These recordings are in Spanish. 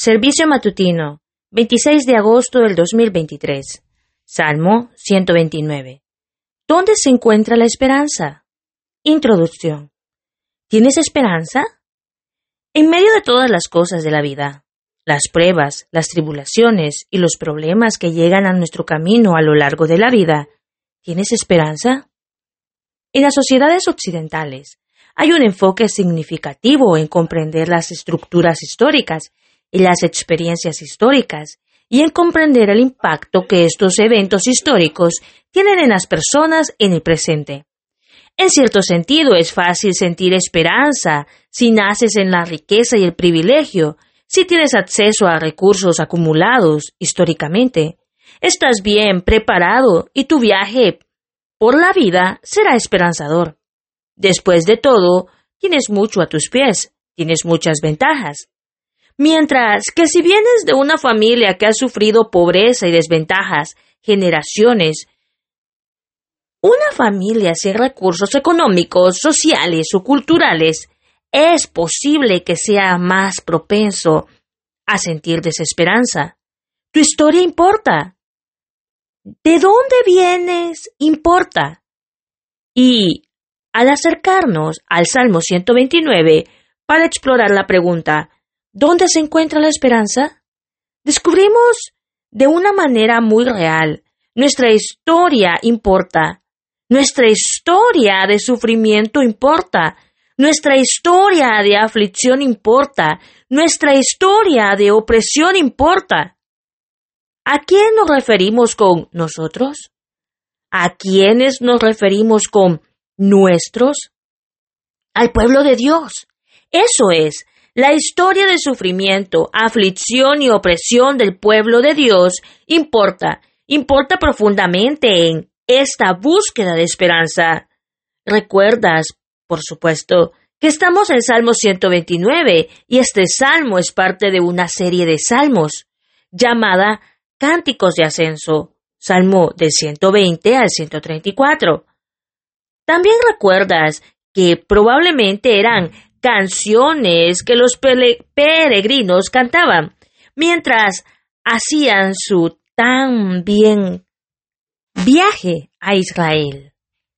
Servicio matutino, 26 de agosto del 2023. Salmo 129. ¿Dónde se encuentra la esperanza? Introducción. ¿Tienes esperanza? En medio de todas las cosas de la vida, las pruebas, las tribulaciones y los problemas que llegan a nuestro camino a lo largo de la vida, ¿tienes esperanza? En las sociedades occidentales hay un enfoque significativo en comprender las estructuras históricas y las experiencias históricas y en comprender el impacto que estos eventos históricos tienen en las personas en el presente. En cierto sentido, es fácil sentir esperanza si naces en la riqueza y el privilegio, si tienes acceso a recursos acumulados históricamente. Estás bien preparado y tu viaje por la vida será esperanzador. Después de todo, tienes mucho a tus pies, tienes muchas ventajas. Mientras que si vienes de una familia que ha sufrido pobreza y desventajas generaciones, una familia sin recursos económicos, sociales o culturales, es posible que sea más propenso a sentir desesperanza. Tu historia importa. ¿De dónde vienes? Importa. Y al acercarnos al Salmo 129 para explorar la pregunta, ¿dónde se encuentra la esperanza? Descubrimos de una manera muy real, nuestra historia importa. Nuestra historia de sufrimiento importa. Nuestra historia de aflicción importa. Nuestra historia de opresión importa. ¿A quién nos referimos con nosotros? ¿A quiénes nos referimos con nuestros? Al pueblo de Dios. Eso es, la historia de sufrimiento, aflicción y opresión del pueblo de Dios importa profundamente en esta búsqueda de esperanza. Recuerdas, por supuesto, que estamos en Salmo 129 y este salmo es parte de una serie de salmos llamada Cánticos de Ascenso, salmo del 120 al 134. También recuerdas que probablemente eran canciones que los peregrinos cantaban mientras hacían su tan bien viaje a Israel.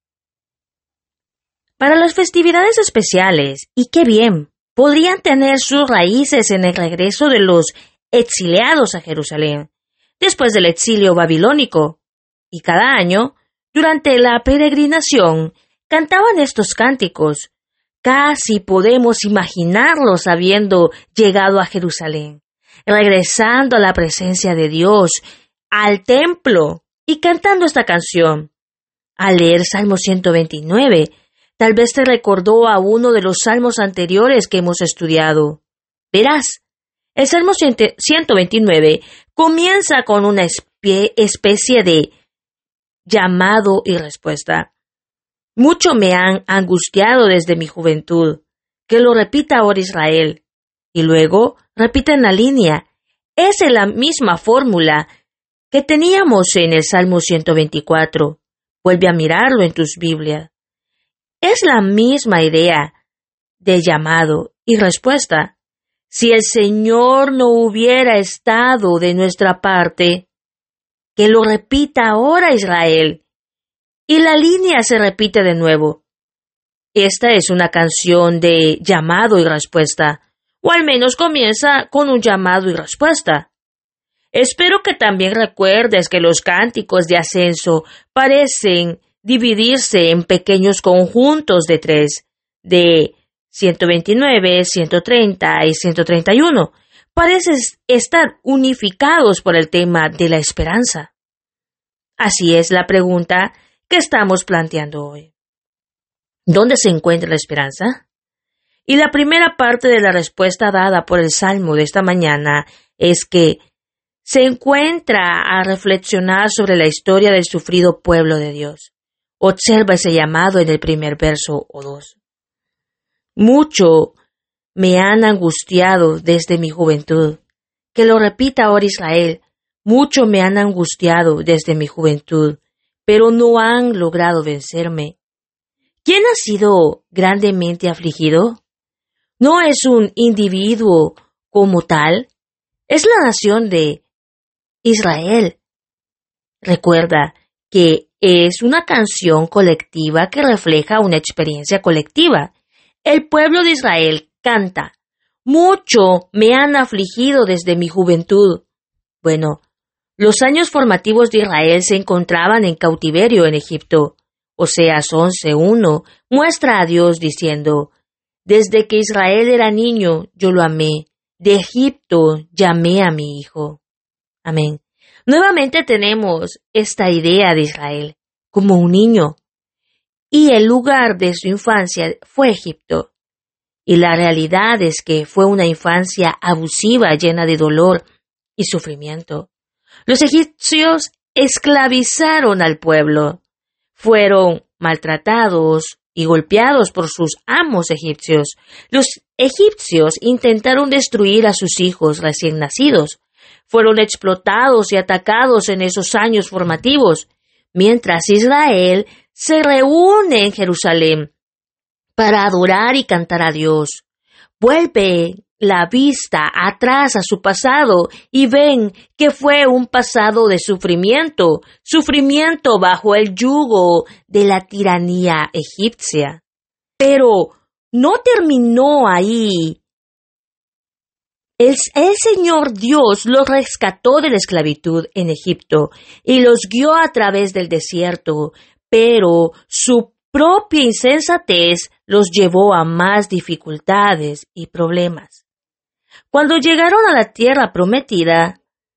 Para las festividades especiales, y qué bien, podrían tener sus raíces en el regreso de los exiliados a Jerusalén, después del exilio babilónico, y cada año, durante la peregrinación, cantaban estos cánticos. Casi podemos imaginarlos habiendo llegado a Jerusalén, regresando a la presencia de Dios, al templo, y cantando esta canción. Al leer Salmo 129, tal vez te recordó a uno de los salmos anteriores que hemos estudiado. Verás, el Salmo 129 comienza con una especie de llamado y respuesta. Mucho me han angustiado desde mi juventud. Que lo repita ahora Israel. Y luego repita en la línea. Es la misma fórmula que teníamos en el Salmo 124. Vuelve a mirarlo en tus Biblias. Es la misma idea de llamado y respuesta. Si el Señor no hubiera estado de nuestra parte, que lo repita ahora Israel. Y la línea se repite de nuevo. Esta es una canción de llamado y respuesta, o al menos comienza con un llamado y respuesta. Espero que también recuerdes que los cánticos de ascenso parecen dividirse en pequeños conjuntos de 3, de 129, 130 y 131. Parecen estar unificados por el tema de la esperanza. Así es la pregunta que estamos planteando hoy. ¿Dónde se encuentra la esperanza? Y la primera parte de la respuesta dada por el Salmo de esta mañana es que se encuentra a reflexionar sobre la historia del sufrido pueblo de Dios. Observa ese llamado en el primer verso o 2. Mucho me han angustiado desde mi juventud. Que lo repita ahora Israel. Mucho me han angustiado desde mi juventud, pero no han logrado vencerme. ¿Quién ha sido grandemente afligido? No es un individuo como tal. Es la nación de Israel. Recuerda que es una canción colectiva que refleja una experiencia colectiva. El pueblo de Israel canta: mucho me han afligido desde mi juventud. Bueno, los años formativos de Israel se encontraban en cautiverio en Egipto. Oseas 11:1 muestra a Dios diciendo: desde que Israel era niño, yo lo amé. De Egipto llamé a mi hijo. Amén. Nuevamente tenemos esta idea de Israel como un niño. Y el lugar de su infancia fue Egipto. Y la realidad es que fue una infancia abusiva, llena de dolor y sufrimiento. Los egipcios esclavizaron al pueblo. Fueron maltratados y golpeados por sus amos egipcios. Los egipcios intentaron destruir a sus hijos recién nacidos. Fueron explotados y atacados en esos años formativos, mientras Israel se reúne en Jerusalén para adorar y cantar a Dios. Vuelve la vista atrás a su pasado y ven que fue un pasado de sufrimiento bajo el yugo de la tiranía egipcia. Pero no terminó ahí. El Señor Dios los rescató de la esclavitud en Egipto y los guió a través del desierto, pero su propia insensatez los llevó a más dificultades y problemas. Cuando llegaron a la tierra prometida,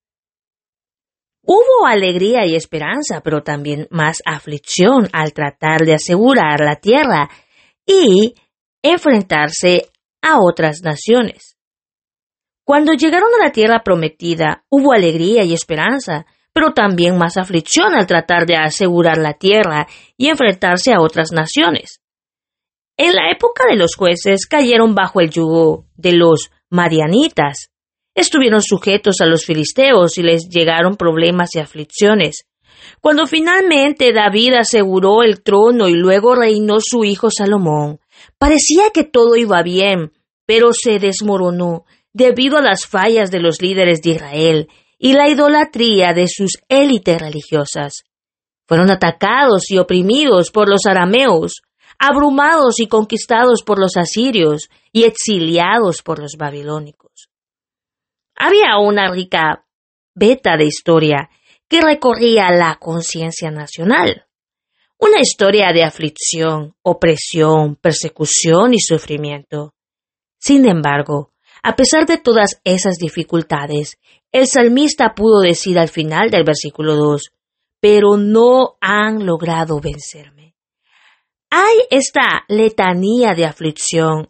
hubo alegría y esperanza, pero también más aflicción al tratar de asegurar la tierra y enfrentarse a otras naciones. Cuando llegaron a la tierra prometida, hubo alegría y esperanza, pero también más aflicción al tratar de asegurar la tierra y enfrentarse a otras naciones. En la época de los jueces cayeron bajo el yugo de los madianitas. Estuvieron sujetos a los filisteos y les llegaron problemas y aflicciones. Cuando finalmente David aseguró el trono y luego reinó su hijo Salomón, parecía que todo iba bien, pero se desmoronó debido a las fallas de los líderes de Israel y la idolatría de sus élites religiosas. Fueron atacados y oprimidos por los arameos, abrumados y conquistados por los asirios y exiliados por los babilónicos. Había una rica veta de historia que recorría la conciencia nacional. Una historia de aflicción, opresión, persecución y sufrimiento. Sin embargo, a pesar de todas esas dificultades, el salmista pudo decir al final del versículo 2, pero no han logrado vencerme. Hay esta letanía de aflicción,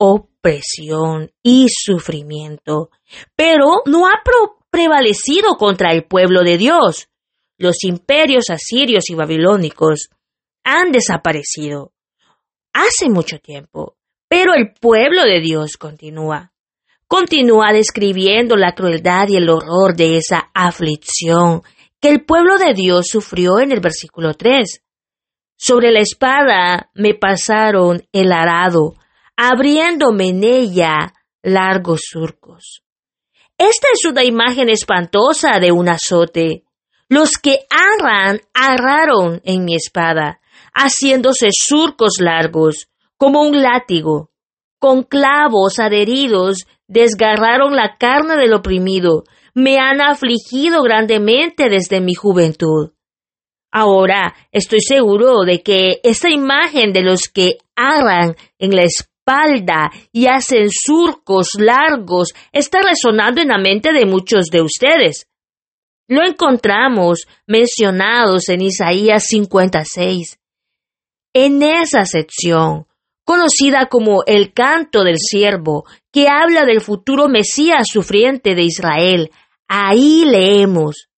opresión y sufrimiento, pero no ha prevalecido contra el pueblo de Dios. Los imperios asirios y babilónicos han desaparecido hace mucho tiempo, pero el pueblo de Dios continúa. Continúa describiendo la crueldad y el horror de esa aflicción que el pueblo de Dios sufrió en el versículo 3. Sobre la espada me pasaron el arado, abriéndome en ella largos surcos. Esta es una imagen espantosa de un azote. Los que arraron en mi espada, haciéndose surcos largos, como un látigo. Con clavos adheridos desgarraron la carne del oprimido, me han afligido grandemente desde mi juventud. Ahora estoy seguro de que esta imagen de los que arran en la espalda y hacen surcos largos está resonando en la mente de muchos de ustedes. Lo encontramos mencionados en Isaías 56. En esa sección, conocida como el canto del siervo, que habla del futuro Mesías sufriente de Israel, ahí leemos: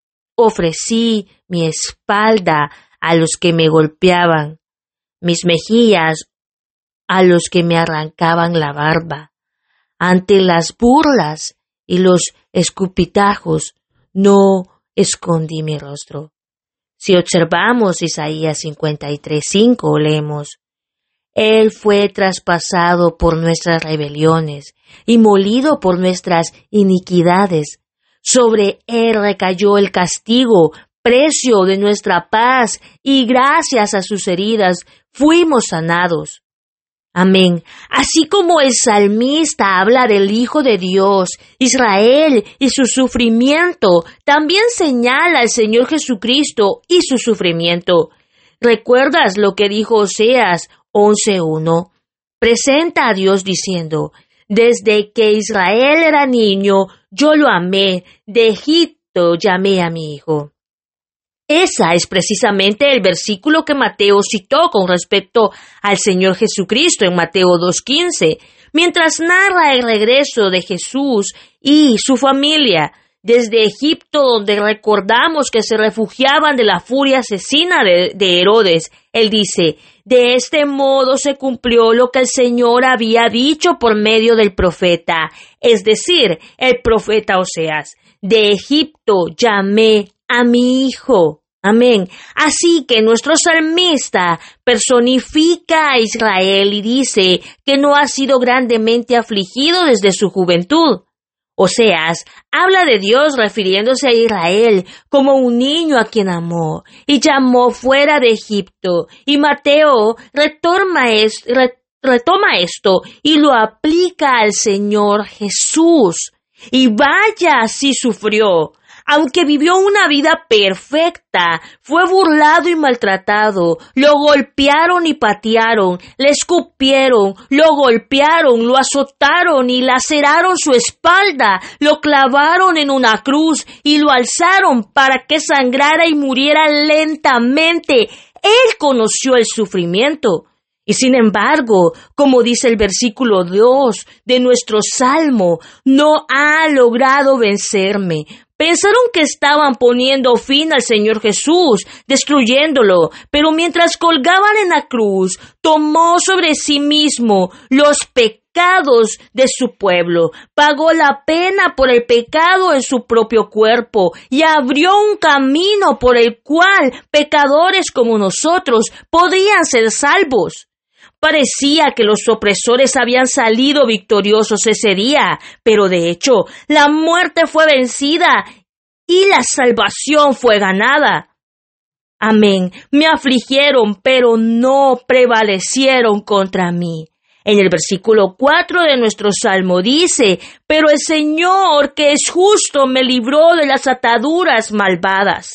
ofrecí mi espalda a los que me golpeaban, mis mejillas a los que me arrancaban la barba. Ante las burlas y los escupitajos, no escondí mi rostro. Si observamos Isaías 53:5, leemos: Él fue traspasado por nuestras rebeliones y molido por nuestras iniquidades. Sobre Él recayó el castigo, precio de nuestra paz, y gracias a sus heridas fuimos sanados. Amén. Así como el salmista habla del Hijo de Dios, Israel y su sufrimiento, también señala al Señor Jesucristo y su sufrimiento. ¿Recuerdas lo que dijo Oseas 11:1? Presenta a Dios diciendo: desde que Israel era niño, yo lo amé, de Egipto llamé a mi hijo. Ese es precisamente el versículo que Mateo citó con respecto al Señor Jesucristo en Mateo 2:15, mientras narra el regreso de Jesús y su familia desde Egipto, donde recordamos que se refugiaban de la furia asesina de Herodes. Él dice: de este modo se cumplió lo que el Señor había dicho por medio del profeta, es decir, el profeta Oseas: de Egipto llamé a mi hijo. Amén. Así que nuestro salmista personifica a Israel y dice que no ha sido grandemente afligido desde su juventud. Oseas habla de Dios refiriéndose a Israel como un niño a quien amó y llamó fuera de Egipto. Y Mateo retoma esto y lo aplica al Señor Jesús. Y vaya, así sufrió. Aunque vivió una vida perfecta, fue burlado y maltratado, lo golpearon y patearon, le escupieron, lo golpearon, lo azotaron y laceraron su espalda, lo clavaron en una cruz y lo alzaron para que sangrara y muriera lentamente. Él conoció el sufrimiento. Y sin embargo, como dice el versículo 2 de nuestro Salmo, no ha logrado vencerme. Pensaron que estaban poniendo fin al Señor Jesús, destruyéndolo, pero mientras colgaban en la cruz, tomó sobre sí mismo los pecados de su pueblo, pagó la pena por el pecado en su propio cuerpo y abrió un camino por el cual pecadores como nosotros podrían ser salvos. Parecía que los opresores habían salido victoriosos ese día, pero de hecho, la muerte fue vencida y la salvación fue ganada. Amén. Me afligieron, pero no prevalecieron contra mí. En el versículo 4 de nuestro Salmo dice: pero el Señor, que es justo, me libró de las ataduras malvadas.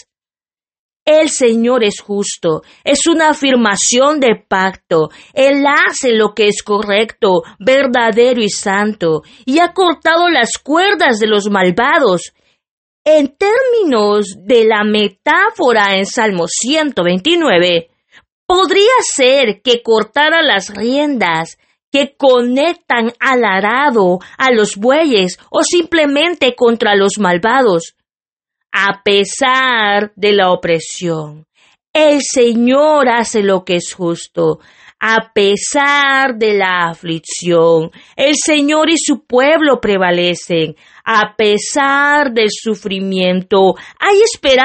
El Señor es justo, es una afirmación de pacto. Él hace lo que es correcto, verdadero y santo, y ha cortado las cuerdas de los malvados. En términos de la metáfora en Salmo 129, podría ser que cortara las riendas que conectan al arado a los bueyes o simplemente contra los malvados. A pesar de la opresión, el Señor hace lo que es justo. A pesar de la aflicción, el Señor y su pueblo prevalecen. A pesar del sufrimiento, hay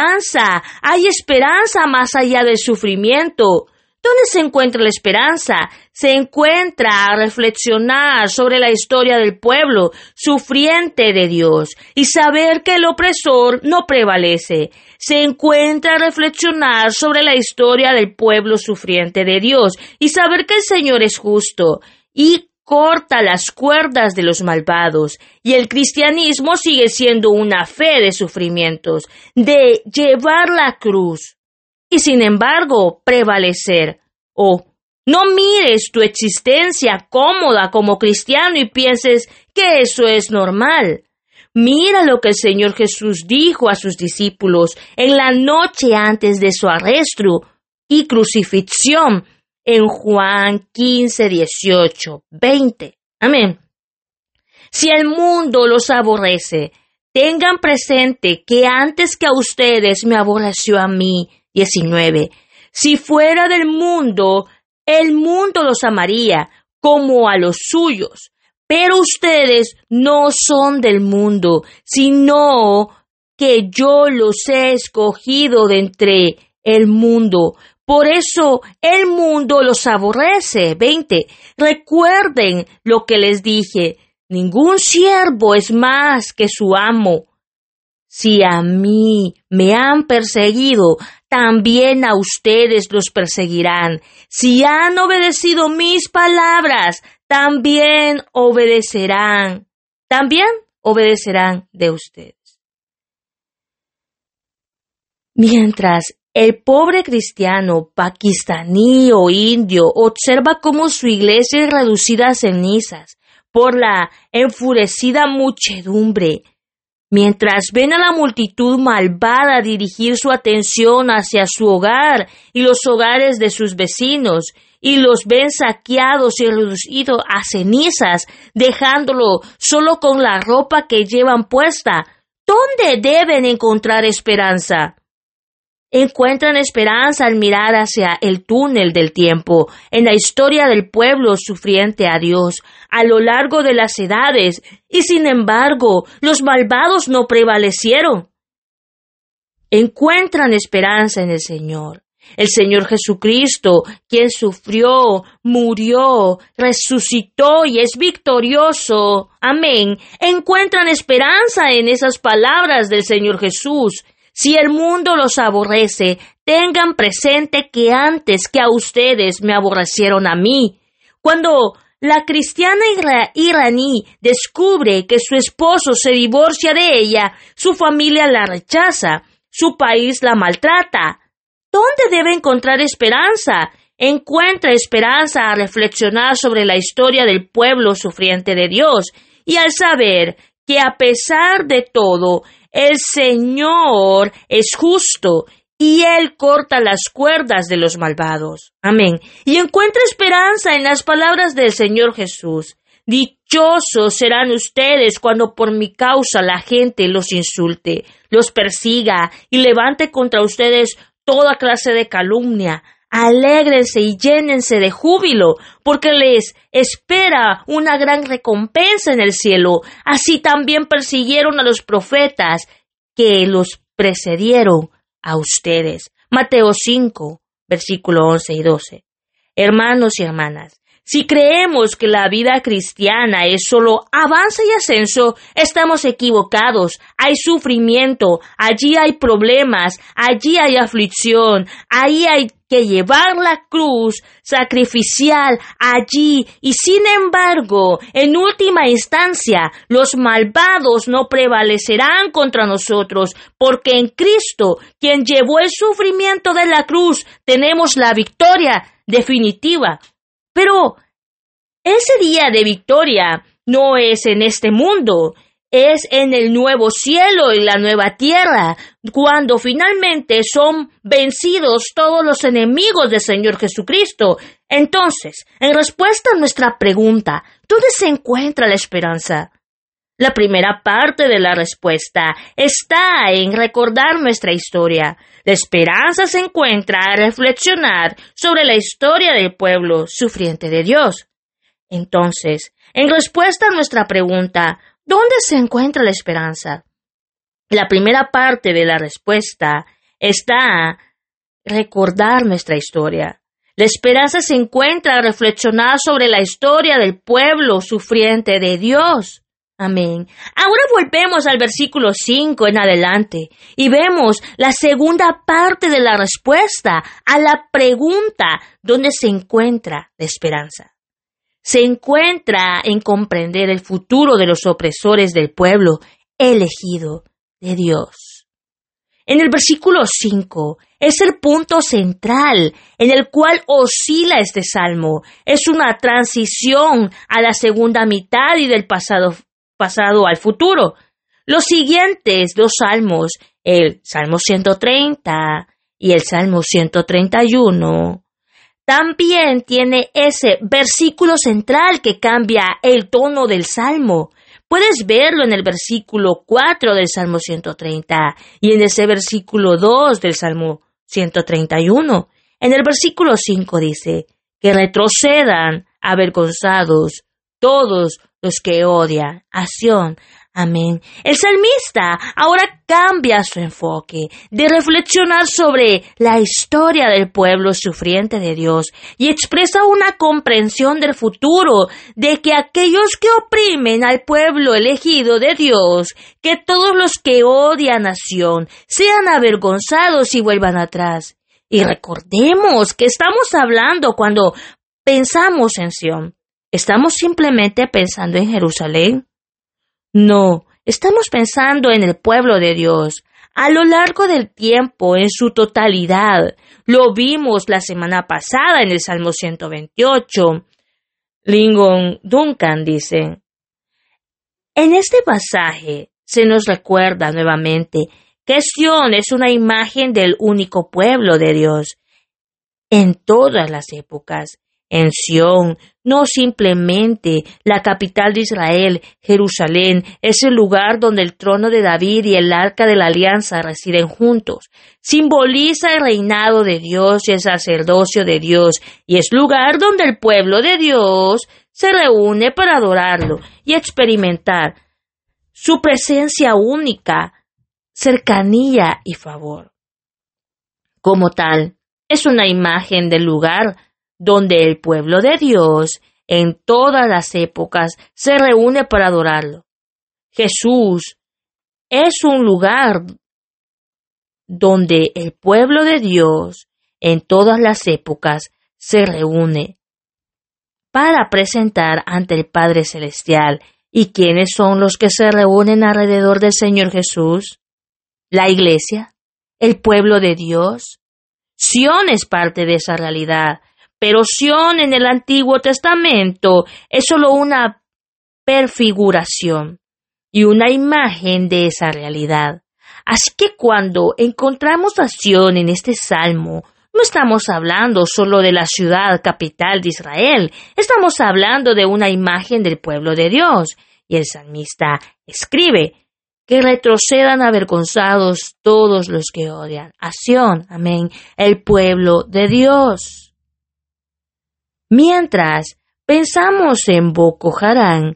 esperanza más allá del sufrimiento. ¿Dónde se encuentra la esperanza? Se encuentra a reflexionar sobre la historia del pueblo sufriente de Dios y saber que el opresor no prevalece. Se encuentra a reflexionar sobre la historia del pueblo sufriente de Dios y saber que el Señor es justo y corta las cuerdas de los malvados. Y el cristianismo sigue siendo una fe de sufrimientos, de llevar la cruz. Y sin embargo, prevalecer. No mires tu existencia cómoda como cristiano y pienses que eso es normal. Mira lo que el Señor Jesús dijo a sus discípulos en la noche antes de su arresto y crucifixión en Juan 15, 18, 20. Amén. Si el mundo los aborrece, tengan presente que antes que a ustedes me aborreció a mí. 19. Si fuera del mundo, el mundo los amaría como a los suyos. Pero ustedes no son del mundo, sino que yo los he escogido de entre el mundo. Por eso el mundo los aborrece. 20. Recuerden lo que les dije. Ningún siervo es más que su amo. Si a mí me han perseguido, también a ustedes los perseguirán. Si han obedecido mis palabras, también obedecerán de ustedes. Mientras el pobre cristiano pakistaní o indio observa cómo su iglesia es reducida a cenizas por la enfurecida muchedumbre, mientras ven a la multitud malvada dirigir su atención hacia su hogar y los hogares de sus vecinos, y los ven saqueados y reducidos a cenizas, dejándolo solo con la ropa que llevan puesta, ¿dónde deben encontrar esperanza? Encuentran esperanza al mirar hacia el túnel del tiempo, en la historia del pueblo sufriente a Dios, a lo largo de las edades, y sin embargo, los malvados no prevalecieron. Encuentran esperanza en el Señor Jesucristo, quien sufrió, murió, resucitó y es victorioso. Amén. Encuentran esperanza en esas palabras del Señor Jesús. Si el mundo los aborrece, tengan presente que antes que a ustedes me aborrecieron a mí. Cuando la cristiana iraní descubre que su esposo se divorcia de ella, su familia la rechaza, su país la maltrata. ¿Dónde debe encontrar esperanza? Encuentra esperanza al reflexionar sobre la historia del pueblo sufriente de Dios y al saber que a pesar de todo, el Señor es justo y Él corta las cuerdas de los malvados. Amén. Y encuentra esperanza en las palabras del Señor Jesús. Dichosos serán ustedes cuando por mi causa la gente los insulte, los persiga y levante contra ustedes toda clase de calumnia. Alégrense y llénense de júbilo, porque les espera una gran recompensa en el cielo. Así también persiguieron a los profetas que los precedieron a ustedes. Mateo 5, versículo 11 y 12. Hermanos y hermanas, si creemos que la vida cristiana es solo avance y ascenso, estamos equivocados. Hay sufrimiento, allí hay problemas, allí hay aflicción, ahí hay que llevar la cruz sacrificial allí, y sin embargo, en última instancia, los malvados no prevalecerán contra nosotros, porque en Cristo, quien llevó el sufrimiento de la cruz, tenemos la victoria definitiva. Pero ese día de victoria no es en este mundo, es en el nuevo cielo y la nueva tierra, cuando finalmente son vencidos todos los enemigos del Señor Jesucristo. Entonces, en respuesta a nuestra pregunta, ¿dónde se encuentra la esperanza? La primera parte de la respuesta está en recordar nuestra historia. La esperanza se encuentra al reflexionar sobre la historia del pueblo sufriente de Dios. Entonces, en respuesta a nuestra pregunta, ¿dónde se encuentra la esperanza? La primera parte de la respuesta está recordar nuestra historia. La esperanza se encuentra al reflexionar sobre la historia del pueblo sufriente de Dios. Amén. Ahora volvemos al versículo 5 en adelante y vemos la segunda parte de la respuesta a la pregunta ¿dónde se encuentra la esperanza? Se encuentra en comprender el futuro de los opresores del pueblo elegido de Dios. En el versículo 5 es el punto central en el cual oscila este salmo. Es una transición a la segunda mitad y del pasado al futuro. Los siguientes dos salmos, el Salmo 130 y el Salmo 131, también tiene ese versículo central que cambia el tono del salmo. Puedes verlo en el versículo 4 del Salmo 130 y en ese versículo 2 del Salmo 131. En el versículo 5 dice, que retrocedan avergonzados todos los que odian a Sión. Amén. El salmista ahora cambia su enfoque de reflexionar sobre la historia del pueblo sufriente de Dios y expresa una comprensión del futuro de que aquellos que oprimen al pueblo elegido de Dios, que todos los que odian a Sión sean avergonzados y vuelvan atrás. Y recordemos que estamos hablando cuando pensamos en Sión. ¿Estamos simplemente pensando en Jerusalén? No, estamos pensando en el pueblo de Dios. A lo largo del tiempo, en su totalidad, lo vimos la semana pasada en el Salmo 128. Lyndon Duncan dice, en este pasaje se nos recuerda nuevamente que Sión es una imagen del único pueblo de Dios en todas las épocas. En Sión, no simplemente la capital de Israel, Jerusalén, es el lugar donde el trono de David y el arca de la alianza residen juntos. Simboliza el reinado de Dios y el sacerdocio de Dios, y es lugar donde el pueblo de Dios se reúne para adorarlo y experimentar su presencia única, cercanía y favor. Como tal, es una imagen del lugar donde el pueblo de Dios en todas las épocas se reúne para adorarlo. Jesús es un lugar donde el pueblo de Dios en todas las épocas se reúne para presentar ante el Padre Celestial. ¿Y quiénes son los que se reúnen alrededor del Señor Jesús? La iglesia, el pueblo de Dios. Sión es parte de esa realidad. Pero Sión en el Antiguo Testamento es solo una prefiguración y una imagen de esa realidad. Así que cuando encontramos a Sión en este salmo, no estamos hablando solo de la ciudad capital de Israel, estamos hablando de una imagen del pueblo de Dios. Y el salmista escribe que retrocedan avergonzados todos los que odian a Sión, amén, el pueblo de Dios. Mientras pensamos en Boko Haram,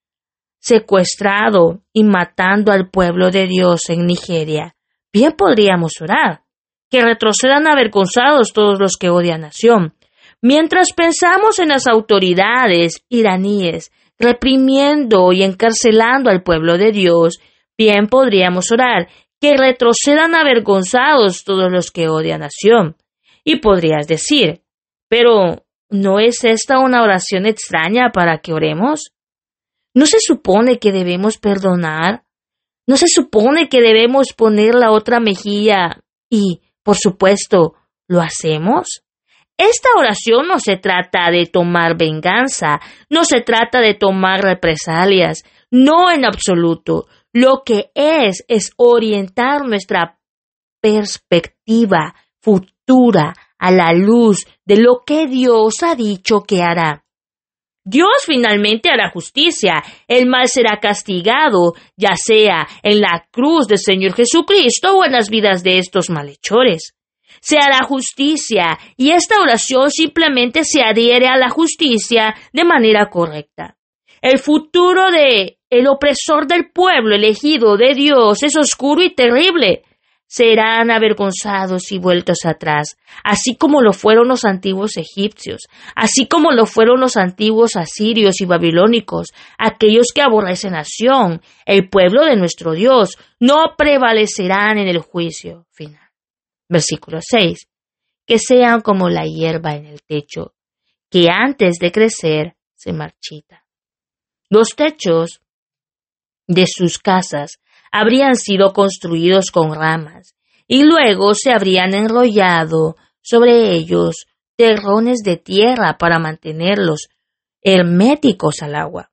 secuestrado y matando al pueblo de Dios en Nigeria, bien podríamos orar, que retrocedan avergonzados todos los que odian a Sión. Mientras pensamos en las autoridades iraníes reprimiendo y encarcelando al pueblo de Dios, bien podríamos orar, que retrocedan avergonzados todos los que odian a Sión. Y podrías decir, pero ¿no es esta una oración extraña para que oremos? ¿No se supone que debemos perdonar? ¿No se supone que debemos poner la otra mejilla? Y, por supuesto, ¿lo hacemos? Esta oración no se trata de tomar venganza, no se trata de tomar represalias, no en absoluto. Lo que es orientar nuestra perspectiva futura a la luz de lo que Dios ha dicho que hará. Dios finalmente hará justicia. El mal será castigado, ya sea en la cruz del Señor Jesucristo o en las vidas de estos malhechores. Se hará justicia, y esta oración simplemente se adhiere a la justicia de manera correcta. El futuro de el opresor del pueblo elegido de Dios es oscuro y terrible. Serán avergonzados y vueltos atrás, así como lo fueron los antiguos egipcios, así como lo fueron los antiguos asirios y babilónicos, aquellos que aborrecen a Sión, el pueblo de nuestro Dios, no prevalecerán en el juicio final. Versículo 6. Que sean como la hierba en el techo, que antes de crecer se marchita. Los techos de sus casas habrían sido construidos con ramas, y luego se habrían enrollado sobre ellos terrones de tierra para mantenerlos herméticos al agua.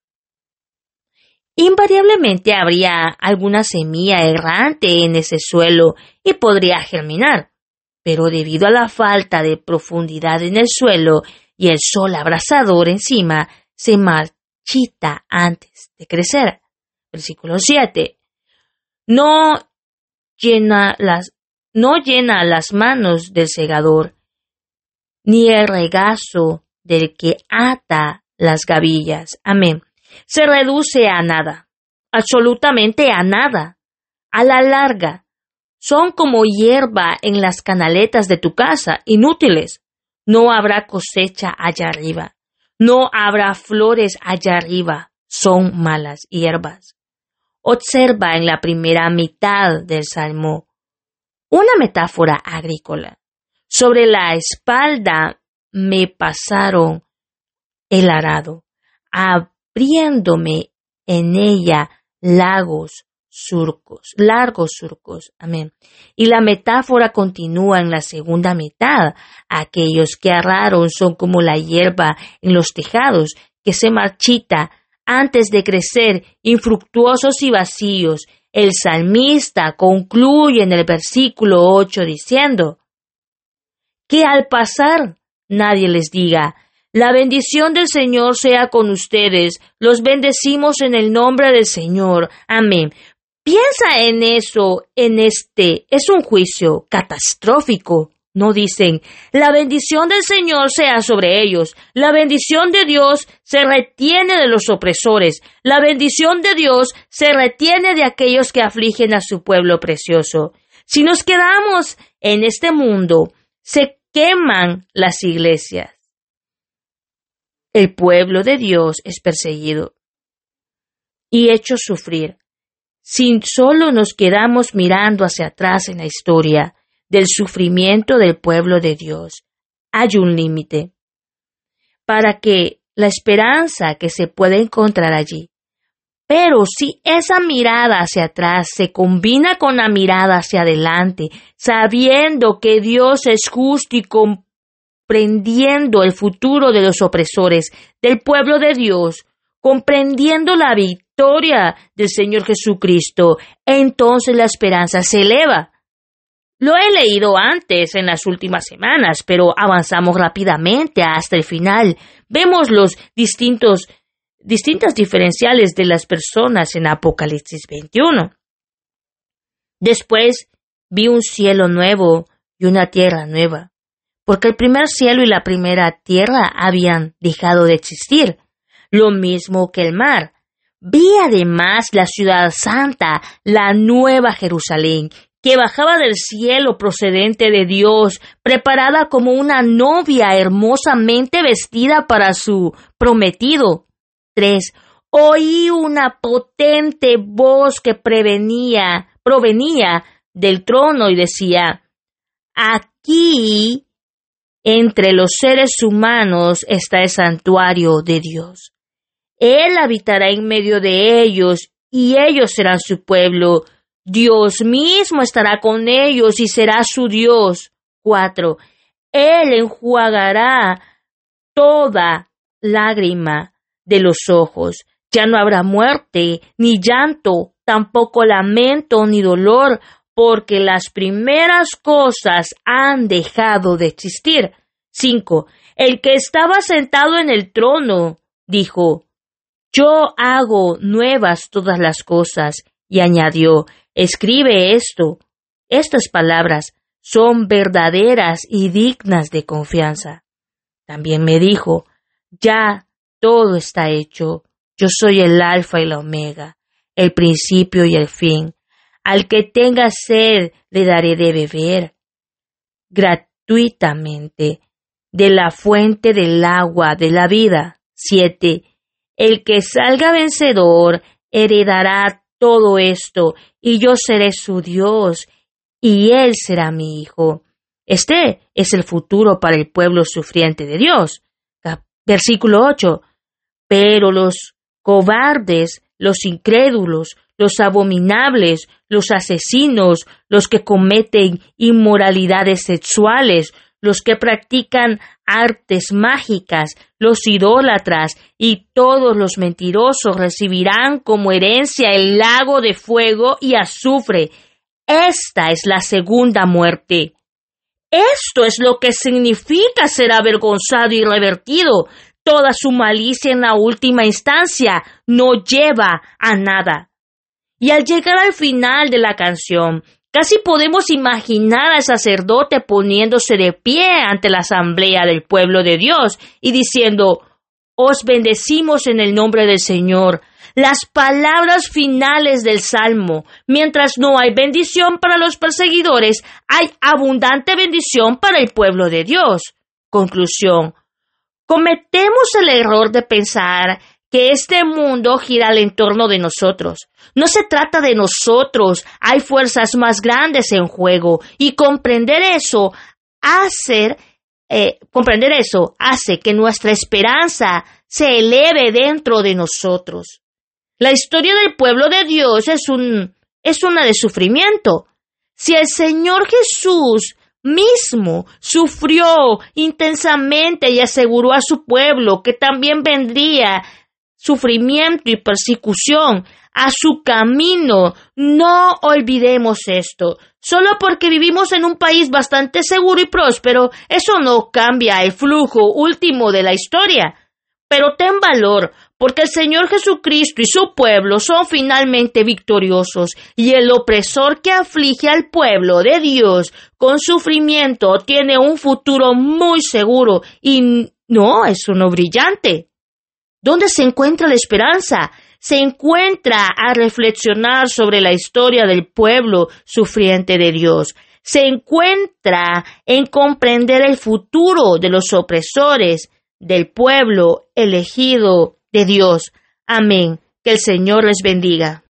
Invariablemente habría alguna semilla errante en ese suelo y podría germinar, pero debido a la falta de profundidad en el suelo y el sol abrasador encima, se marchita antes de crecer. Versículo 7. No llena las manos del segador, ni el regazo del que ata las gavillas. Amén. Se reduce a nada. absolutamente a nada. A la larga, son como hierba en las canaletas de tu casa, inútiles. No habrá cosecha allá arriba. No habrá flores allá arriba. Son malas hierbas. Observa en la primera mitad del Salmo una metáfora agrícola. Sobre la espalda me pasaron el arado, abriéndome en ella largos surcos. Amén. Y la metáfora continúa en la segunda mitad. Aquellos que arraron son como la hierba en los tejados, que se marchita antes de crecer, infructuosos y vacíos. El salmista concluye en el versículo 8 diciendo que al pasar nadie les diga: la bendición del Señor sea con ustedes. Los bendecimos en el nombre del Señor. Amén. Piensa en eso, es un juicio catastrófico. No dicen: la bendición del Señor sea sobre ellos. La bendición de Dios se retiene de los opresores. La bendición de Dios se retiene de aquellos que afligen a su pueblo precioso. Si nos quedamos en este mundo, se queman las iglesias. El pueblo de Dios es perseguido y hecho sufrir. Si solo nos quedamos mirando hacia atrás en la historia del sufrimiento del pueblo de Dios, hay un límite para que la esperanza que se puede encontrar allí. Pero si esa mirada hacia atrás se combina con la mirada hacia adelante, sabiendo que Dios es justo y comprendiendo el futuro de los opresores del pueblo de Dios, comprendiendo la victoria del Señor Jesucristo, entonces la esperanza se eleva. Lo he leído antes en las últimas semanas, pero avanzamos rápidamente hasta el final. Vemos los distintas diferenciales de las personas en Apocalipsis 21. Después vi un cielo nuevo y una tierra nueva, porque el primer cielo y la primera tierra habían dejado de existir, lo mismo que el mar. Vi además la ciudad santa, la nueva Jerusalén, que bajaba del cielo procedente de Dios, preparada como una novia hermosamente vestida para su prometido. 3. Oí una potente voz que provenía del trono y decía: aquí, entre los seres humanos, está el santuario de Dios. Él habitará en medio de ellos, y ellos serán su pueblo. Dios mismo estará con ellos y será su Dios. 4. Él enjuagará toda lágrima de los ojos. Ya no habrá muerte, ni llanto, tampoco lamento ni dolor, porque las primeras cosas han dejado de existir. 5. El que estaba sentado en el trono dijo: yo hago nuevas todas las cosas. Y añadió: escribe esto. Estas palabras son verdaderas y dignas de confianza. También me dijo: ya todo está hecho. Yo soy el Alfa y la Omega, el principio y el fin. Al que tenga sed le daré de beber gratuitamente de la fuente del agua de la vida. 7. El que salga vencedor heredará todo esto, y yo seré su Dios, y él será mi hijo. Este es el futuro para el pueblo sufriente de Dios. Versículo 8. Pero los cobardes, los incrédulos, los abominables, los asesinos, los que cometen inmoralidades sexuales, los que practican artes mágicas, los idólatras y todos los mentirosos recibirán como herencia el lago de fuego y azufre. Esta es la segunda muerte. Esto es lo que significa ser avergonzado y revertido. Toda su malicia en la última instancia no lleva a nada. Y al llegar al final de la canción, casi podemos imaginar al sacerdote poniéndose de pie ante la asamblea del pueblo de Dios y diciendo: os bendecimos en el nombre del Señor. las palabras finales del Salmo. Mientras no hay bendición para los perseguidores, hay abundante bendición para el pueblo de Dios. Conclusión. Cometemos el error de pensar que este mundo gira al entorno de nosotros. No se trata de nosotros, hay fuerzas más grandes en juego, y comprender eso hace que nuestra esperanza se eleve dentro de nosotros. La historia del pueblo de Dios es una de sufrimiento. Si el Señor Jesús mismo sufrió intensamente y aseguró a su pueblo que también vendría sufrimiento y persecución a su camino, no olvidemos esto. Solo porque vivimos en un país bastante seguro y próspero, eso no cambia el flujo último de la historia. Pero ten valor, porque el Señor Jesucristo y su pueblo son finalmente victoriosos, y el opresor que aflige al pueblo de Dios con sufrimiento tiene un futuro muy seguro, y no es uno brillante. ¿Dónde se encuentra la esperanza? Se encuentra a reflexionar sobre la historia del pueblo sufriente de Dios. Se encuentra en comprender el futuro de los opresores del pueblo elegido de Dios. Amén. Que el Señor les bendiga.